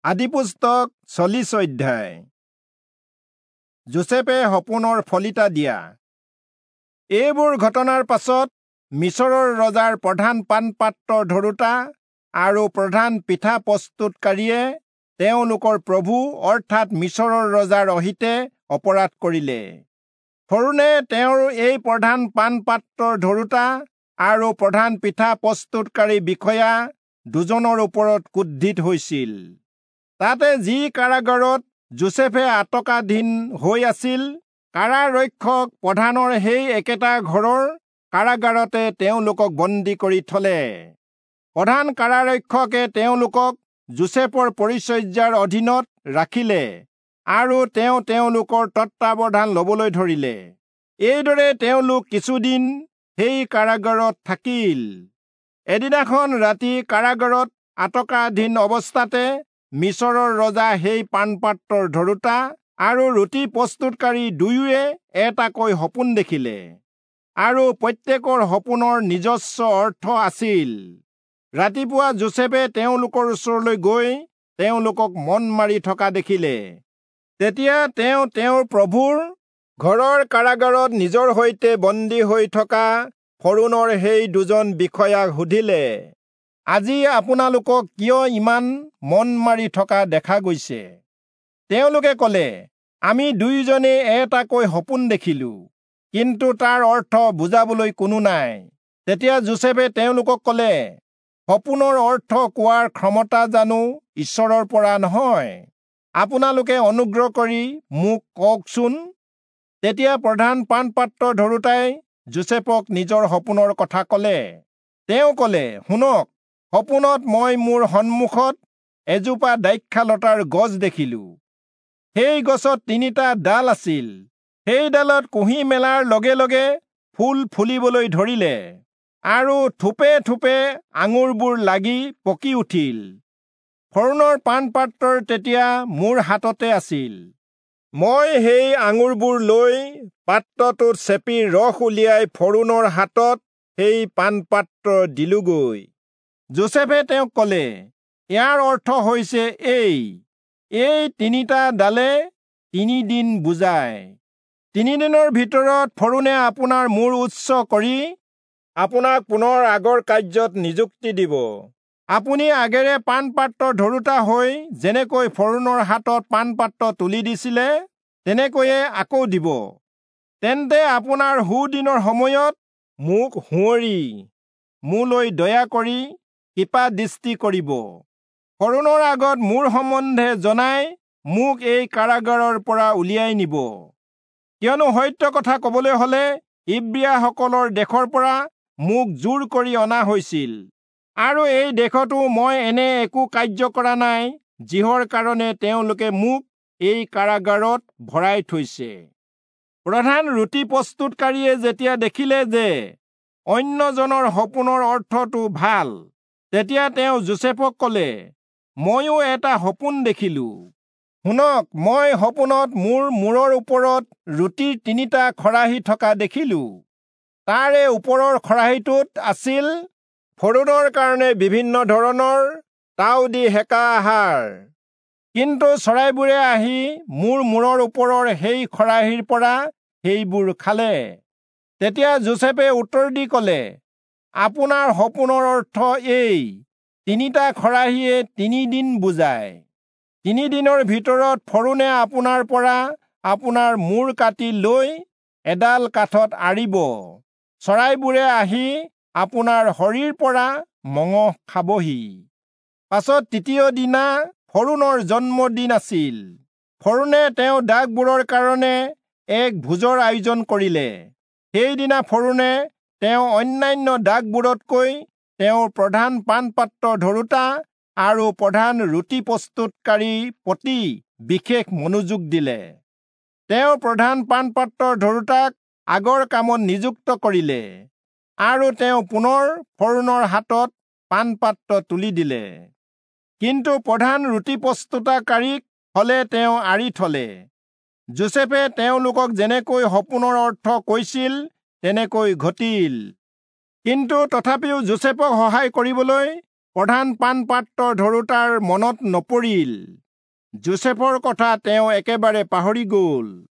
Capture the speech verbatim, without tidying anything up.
আদিপুস্তক চল্লিশ অধ্যায়। যোছেফে সপোনৰ ফলিতা দিয়া। এইবোৰ ঘটনাৰ পাছত মিছৰৰ ৰজাৰ প্ৰধান পানপাত্ৰ ধৰোতা আৰু প্ৰধান পিঠা প্ৰস্তুতকাৰীয়ে তেওঁলোকৰ প্ৰভু অৰ্থাৎ মিছৰৰ ৰজাৰ অহিতে অপৰাধ কৰিলে। ফৰোনে তেওঁৰ এই প্ৰধান পানপাত্ৰৰ ধৰোতা আৰু প্ৰধান পিঠা প্ৰস্তুতকাৰী বিষয়া দুজনৰ ওপৰত ক্ৰোধিত হৈছিল। তাতে যি কাৰাগাৰত যোছেফে আটকাধীন হৈ আছিল, কাৰাৰক্ষক প্ৰধানৰ সেই একেটা ঘৰৰ কাৰাগাৰতে তেওঁলোকক বন্দী কৰি থলে। প্ৰধান কাৰাৰক্ষকে তেওঁলোকক যোছেফৰ পৰিচৰ্যাৰ অধীনত ৰাখিলে আৰু তেওঁ তেওঁলোকৰ তত্বাৱধান ল'বলৈ ধৰিলে। এইদৰে তেওঁলোক কিছুদিন সেই কাৰাগাৰত থাকিল। এদিনাখন ৰাতি কাৰাগাৰত আটকাধীন অৱস্থাতে মিছৰৰ ৰজা সেই পানপাত্ৰৰ ধৰোতা আৰু ৰুটি প্ৰস্তুতকাৰী দুয়োৱে এটাকৈ সপোন দেখিলে, আৰু প্ৰত্যেকৰ সপোনৰ নিজস্ব অৰ্থ আছিল। ৰাতিপুৱা যোছেফে তেওঁলোকৰ ওচৰলৈ গৈ তেওঁলোকক মন মাৰি থকা দেখিলে। তেতিয়া তেওঁ তেওঁৰ প্ৰভুৰ ঘৰৰ কাৰাগাৰত নিজৰ সৈতে বন্দী হৈ থকা ফৰোনৰ সেই দুজন বিষয়াক সুধিলে, আজি আপোনালোকক কিয় ইমান মন মাৰি থকা দেখা গৈছে? তেওঁলোকে ক'লে, আমি দুয়োজনে এটাকৈ সপোন দেখিলো, কিন্তু তাৰ অৰ্থ বুজাবলৈ কোনো নাই। তেতিয়া যোছেফে তেওঁলোকক ক'লে, সপোনৰ অৰ্থ কোৱাৰ ক্ষমতা জানো ঈশ্বৰৰ পৰা নহয়? আপোনালোকে অনুগ্ৰহ কৰি মোক কওকচোন। তেতিয়া প্ৰধান পানপাত্ৰ ধৰোতাই যোছেফক নিজৰ সপোনৰ কথা ক'লে। তেওঁ ক'লে, শুনক, সপোনত মই মোৰ সন্মুখত এজোপা দ্ৰাক্ষালতাৰ গছ দেখিলো। সেই গছত তিনিটা ডাল আছিল। সেই ডালত কুঁহি মেলাৰ লগে লগে ফুল ফুলিবলৈ ধৰিলে, আৰু থোপে থোপে আঙুৰবোৰ লাগি পকি উঠিল। ফৰোনৰ পানপাত্ৰৰ তেতিয়া মোৰ হাততে আছিল। মই সেই আঙুৰবোৰ লৈ পাত্ৰটোত চেপি ৰস উলিয়াই ফৰোনৰ হাতত সেই পানপাত্ৰ দিলোগৈ। যোছেফে তেওঁক ক'লে, ইয়াৰ অৰ্থ হৈছে এই, এই তিনিটা ডালে তিনিদিন বুজায়। তিনিদিনৰ ভিতৰত ফৰোনে আপোনাৰ মূৰ উচ্চ কৰি আপোনাক পুনৰ আগৰ কাৰ্যত নিযুক্তি দিব। আপুনি আগেৰে পানপাত্ৰ ধৰোতা হৈ যেনেকৈ ফৰোনৰ হাতত পানপাত্ৰ তুলি দিছিলে, তেনেকৈয়ে আকৌ দিব। তেন্তে আপোনাৰ সুদিনৰ সময়ত মোক সুঁৱৰি মোলৈ দয়া কৰি কৃপা দৃষ্টি কৰিব। ফৰোনৰ আগত মোৰ সম্বন্ধে জনাই মোক এই কাৰাগাৰৰ পৰা উলিয়াই নিব। কিয়নো সত্য কথা ক'বলৈ হ'লে ইব্ৰিয়াসকলৰ দেশৰ পৰা মোক জোৰ কৰি অনা হৈছিল, আৰু এই দেশতো মই এনে একো কাৰ্য কৰা নাই, যিহৰ কাৰণে তেওঁলোকে মোক এই কাৰাগাৰত ভৰাই থৈছে। প্ৰধান ৰুটি প্ৰস্তুতকাৰীয়ে যেতিয়া দেখিলে যে অন্যজনৰ সপোনৰ অৰ্থটো ভাল, তেতিয়া তেওঁ যোছেফক ক'লে, ময়ো এটা সপোন দেখিলো। শুনক, মই সপোনত মোৰ মূৰৰ ওপৰত ৰুটিৰ তিনিটা খৰাহী থকা দেখিলো। তাৰে ওপৰৰ খৰাহীটোত আছিল ফৰোনৰ কাৰণে বিভিন্ন ধৰণৰ তাও দি সেকা আহাৰ। কিন্তু চৰাইবোৰে আহি মোৰ মূৰৰ ওপৰৰ সেই খৰাহীৰ পৰা সেইবোৰ খালে। তেতিয়া যোছেফে উত্তৰ দি ক'লে, আপোনাৰ সপোনৰ অৰ্থ এই, তিনিটা খৰাহীয়ে তিনিদিন বুজায়। তিনিদিনৰ ভিতৰত ফৰোনে আপোনাৰ পৰা আপোনাৰ মূৰ কাটি লৈ এডাল কাঠত আঁৰিব। চৰাইবোৰে আহি আপোনাৰ শৰীৰ পৰা মঙহ খাবহি। পাছত তৃতীয় দিনা ফৰোনৰ জন্মদিন আছিল। ফৰোনে তেওঁ দাসবোৰৰ কাৰণে এক ভোজৰ আয়োজন কৰিলে। সেইদিনা ফৰোনে তেওঁ অন্যান্য দাসবোৰতকৈ তেওঁৰ প্ৰধান পানপাত্ৰ ধৰোতা আৰু প্ৰধান ৰুটি প্ৰস্তুতকাৰীৰ প্ৰতি বিশেষ মনোযোগ দিলে। তেওঁ প্ৰধান পানপাত্ৰৰ ধৰোতাক আগৰ কামত নিযুক্ত কৰিলে, আৰু তেওঁ পুনৰ ফৰোনৰ হাতত পানপাত্ৰ তুলি দিলে। কিন্তু প্ৰধান ৰুটি প্ৰস্তুতকাৰীক হলে তেওঁ আঁৰি থলে। যোছেফে তেওঁলোকক যেনেকৈ সপোনৰ অৰ্থ কৈছিল তেনেকৈ ঘটিল। কিন্তু তথাপিও যোছেফক সহায় কৰিবলৈ প্ৰধান পানপাত্ৰ ধৰোতাৰ মনত নপৰিল। যোচেফৰ কথা তেওঁ একেবাৰে পাহৰি গ'ল।